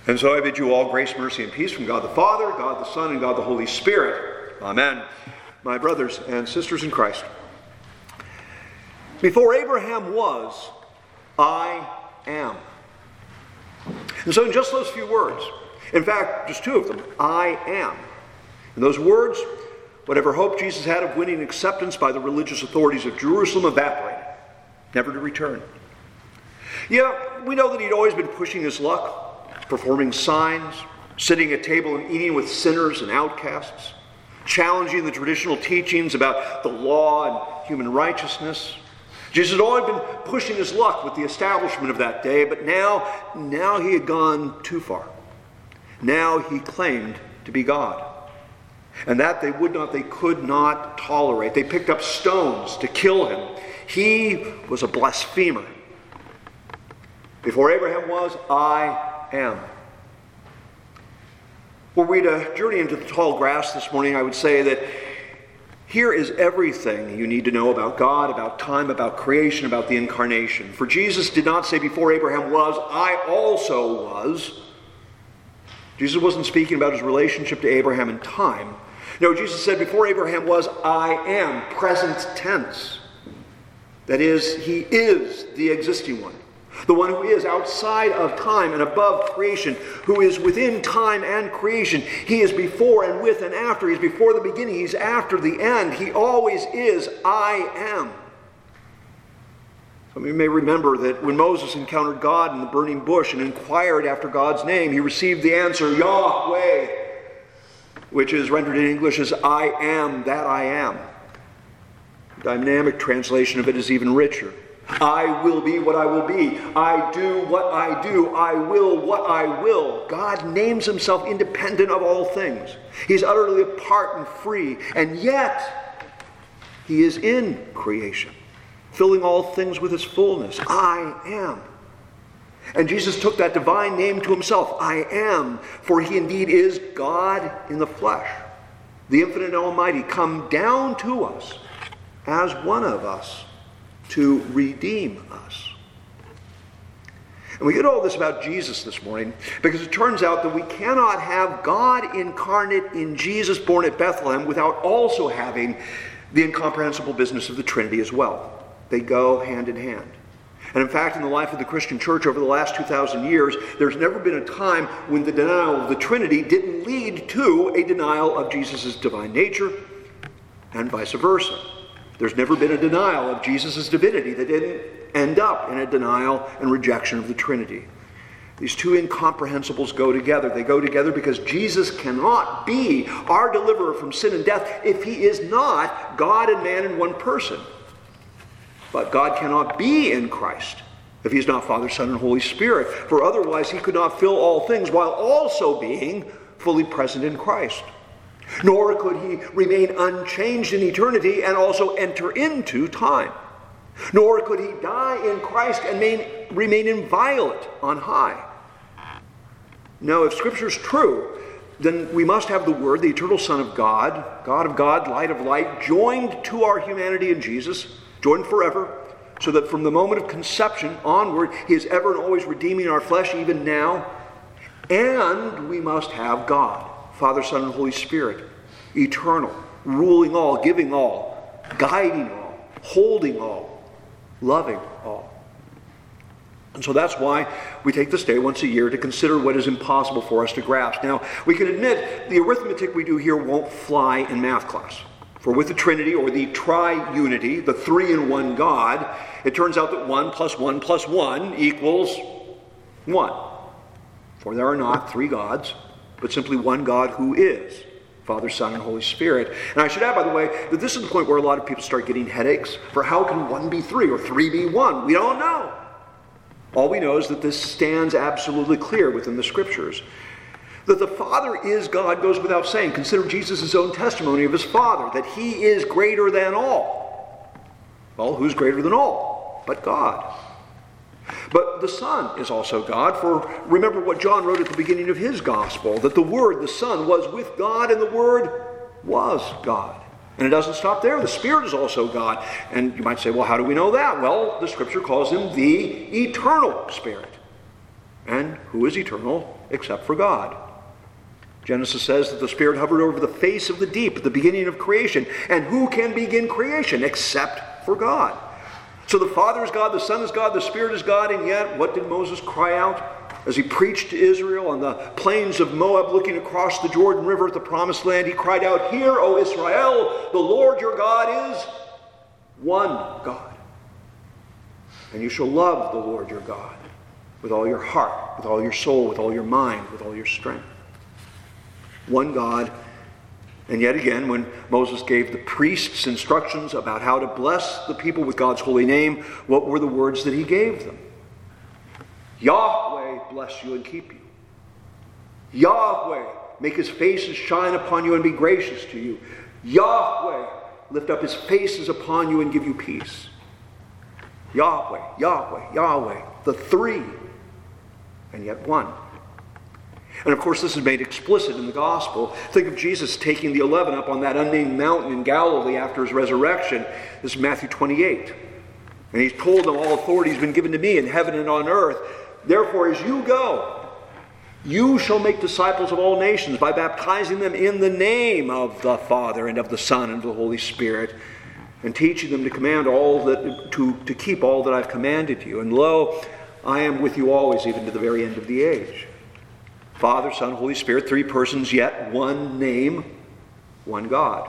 And so I bid you all grace, mercy, and peace from God the Father, God the Son, and God the Holy Spirit. Amen. My brothers and sisters in Christ, before Abraham was, I am. And so in just those few words, in fact, just two of them, I am. In those words, whatever hope Jesus had of winning acceptance by the religious authorities of Jerusalem evaporated, never to return. Yeah, we know that he'd always been pushing his luck, performing signs, sitting at table and eating with sinners and outcasts, challenging the traditional teachings about the law and human righteousness. Jesus had always been pushing his luck with the establishment of that day, but now he had gone too far. Now he claimed to be God. And that they could not tolerate. They picked up stones to kill him. He was a blasphemer. Before Abraham was, I am. Were we to journey into the tall grass this morning, I would say that here is everything you need to know about God, about time, about creation, about the incarnation. For Jesus did not say before Abraham was, I also was. Jesus wasn't speaking about his relationship to Abraham in time. No, Jesus said before Abraham was, I am, present tense. That is, he is the existing one. The one who is outside of time and above creation, who is within time and creation. He is before and with and after. He's before the beginning. He's after the end. He always is, I am. Some of you may remember that when Moses encountered God in the burning bush and inquired after God's name, he received the answer, Yahweh, which is rendered in English as I am that I am. The dynamic translation of it is even richer. I will be what I will be. I do what I do. I will what I will. God names himself independent of all things. He's utterly apart and free. And yet, he is in creation, filling all things with his fullness. I am. And Jesus took that divine name to himself. I am. For he indeed is God in the flesh. The infinite and almighty come down to us as one of us, to redeem us. And we get all this about Jesus this morning because it turns out that we cannot have God incarnate in Jesus born at Bethlehem without also having the incomprehensible business of the Trinity as well. They go hand in hand. And in fact, in the life of the Christian church over the last 2,000 years, there's never been a time when the denial of the Trinity didn't lead to a denial of Jesus' divine nature and vice versa. There's never been a denial of Jesus' divinity that didn't end up in a denial and rejection of the Trinity. These two incomprehensibles go together. They go together because Jesus cannot be our deliverer from sin and death if he is not God and man in one person. But God cannot be in Christ if he's not Father, Son, and Holy Spirit. For otherwise he could not fill all things while also being fully present in Christ. Nor could he remain unchanged in eternity and also enter into time. Nor could he die in Christ and remain inviolate on high. Now, if Scripture is true, then we must have the Word, the eternal Son of God, God of God, light of light, joined to our humanity in Jesus, joined forever, so that from the moment of conception onward, he is ever and always redeeming our flesh, even now. And we must have God, Father, Son, and Holy Spirit, eternal, ruling all, giving all, guiding all, holding all, loving all. And so that's why we take this day once a year to consider what is impossible for us to grasp. Now, we can admit the arithmetic we do here won't fly in math class. For with the Trinity, or the tri-unity, the three-in-one God, it turns out that 1 plus 1 plus 1 equals 1. For there are not three gods, but simply one God who is Father, Son, and Holy Spirit. And I should add, by the way, that this is the point where a lot of people start getting headaches. For how can 1 be 3 or 3 be 1? We don't know. All we know is that this stands absolutely clear within the Scriptures. That the Father is God goes without saying. Consider Jesus' own testimony of his Father, that he is greater than all. Well, who's greater than all? But God. But the Son is also God, for remember what John wrote at the beginning of his Gospel, that the Word, the Son, was with God, and the Word was God. And it doesn't stop there. The Spirit is also God. And you might say, well, how do we know that? Well, the Scripture calls him the eternal Spirit. And who is eternal except for God? Genesis says that the Spirit hovered over the face of the deep at the beginning of creation. And who can begin creation except for God? So the Father is God, the Son is God, the Spirit is God, and yet what did Moses cry out as he preached to Israel on the plains of Moab, looking across the Jordan River at the Promised Land? He cried out, "Hear, O Israel, the Lord your God is one God. And you shall love the Lord your God with all your heart, with all your soul, with all your mind, with all your strength." One God. And yet again, when Moses gave the priests instructions about how to bless the people with God's holy name, what were the words that he gave them? Yahweh bless you and keep you. Yahweh make his faces shine upon you and be gracious to you. Yahweh lift up his faces upon you and give you peace. Yahweh, Yahweh, Yahweh, the three, and yet one. And of course, this is made explicit in the gospel. Think of Jesus taking the 11 up on that unnamed mountain in Galilee after his resurrection. This is Matthew 28. And he's told them, "All authority has been given to me in heaven and on earth. Therefore, as you go, you shall make disciples of all nations by baptizing them in the name of the Father and of the Son and of the Holy Spirit, and teaching them to command all that to keep all that I've commanded you. And lo, I am with you always, even to the very end of the age." Father, Son, Holy Spirit, three persons, yet one name, one God.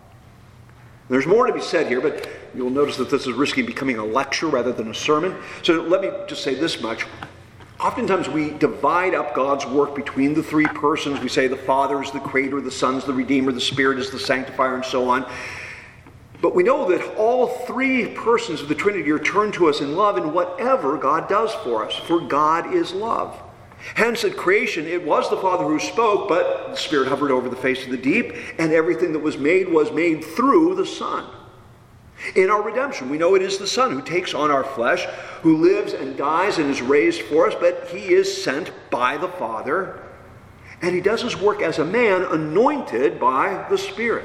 There's more to be said here, but you'll notice that this is risking becoming a lecture rather than a sermon. So let me just say this much. Oftentimes we divide up God's work between the three persons. We say the Father is the Creator, the Son is the Redeemer, the Spirit is the Sanctifier, and so on. But we know that all three persons of the Trinity are turned to us in love in whatever God does for us, for God is love. Hence, at creation, it was the Father who spoke, but the Spirit hovered over the face of the deep, and everything that was made through the Son. In our redemption, we know it is the Son who takes on our flesh, who lives and dies and is raised for us, but he is sent by the Father, and he does his work as a man anointed by the Spirit.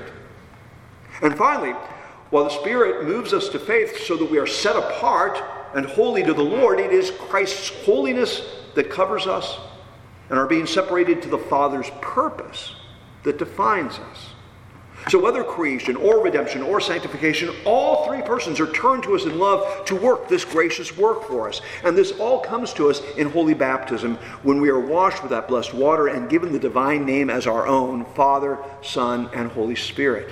And finally, while the Spirit moves us to faith so that we are set apart and holy to the Lord, it is Christ's holiness that covers us and our being separated to the Father's purpose that defines us. So whether creation or redemption or sanctification, all three persons are turned to us in love to work this gracious work for us. And this all comes to us in holy baptism when we are washed with that blessed water and given the divine name as our own, Father, Son, and Holy Spirit.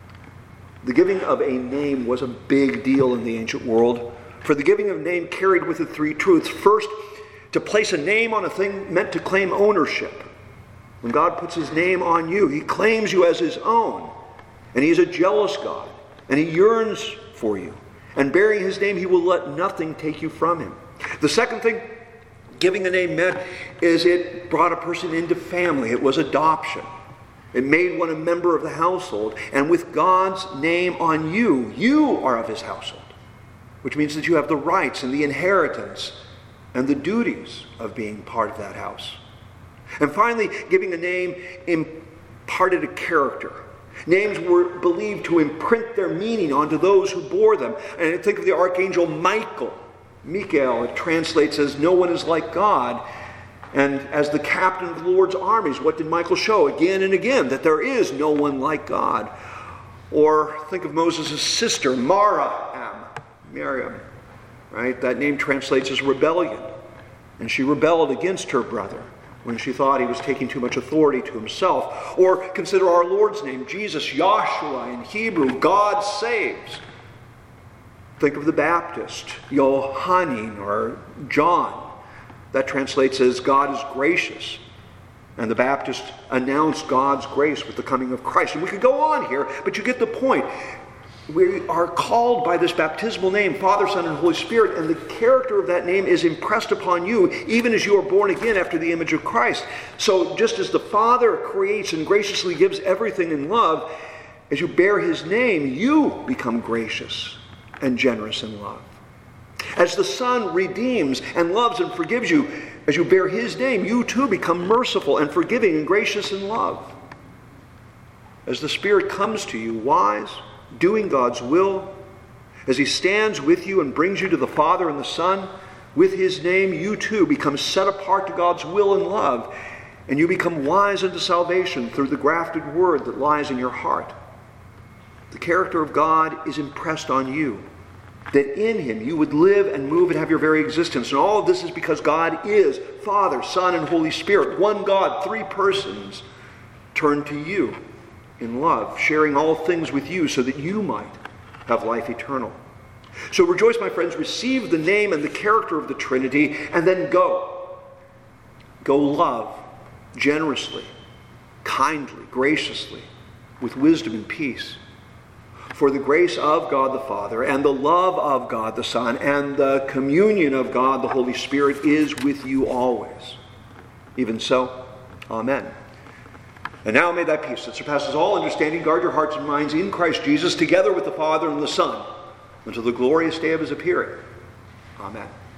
The giving of a name was a big deal in the ancient world, for the giving of a name carried with it three truths. First, to place a name on a thing meant to claim ownership. When God puts his name on you, he claims you as his own. And he's a jealous God. And he yearns for you. And bearing his name, he will let nothing take you from him. The second thing giving a name meant is it brought a person into family. It was adoption. It made one a member of the household. And with God's name on you, you are of his household. Which means that you have the rights and the inheritance and the duties of being part of that house. And finally, giving a name imparted a character. Names were believed to imprint their meaning onto those who bore them. And think of the archangel Michael. Michael, it translates as "no one is like God." And as the captain of the Lord's armies, what did Michael show again and again? That there is no one like God. Or think of Moses' sister, Miriam. Right? That name translates as rebellion. And she rebelled against her brother when she thought he was taking too much authority to himself. Or consider our Lord's name, Jesus, Yahshua in Hebrew, God saves. Think of the Baptist, Yohanan or John. That translates as God is gracious. And the Baptist announced God's grace with the coming of Christ. And we could go on here, but you get the point. We are called by this baptismal name, Father, Son, and Holy Spirit, and the character of that name is impressed upon you even as you are born again after the image of Christ. So just as the Father creates and graciously gives everything in love, as you bear his name, you become gracious and generous in love. As the Son redeems and loves and forgives you, as you bear his name, you too become merciful and forgiving and gracious in love. As the Spirit comes to you, wise, doing God's will, as he stands with you and brings you to the Father and the Son, with his name, you too become set apart to God's will and love, and you become wise unto salvation through the grafted word that lies in your heart. The character of God is impressed on you, that in him you would live and move and have your very existence. And all of this is because God is Father, Son, and Holy Spirit, one God, three persons, turned to you in love, sharing all things with you so that you might have life eternal. So rejoice, my friends, receive the name and the character of the Trinity, and then go. Go love generously, kindly, graciously, with wisdom and peace. For the grace of God the Father, and the love of God the Son, and the communion of God the Holy Spirit is with you always. Even so, amen. And now may that peace that surpasses all understanding guard your hearts and minds in Christ Jesus, together with the Father and the Son, until the glorious day of his appearing. Amen.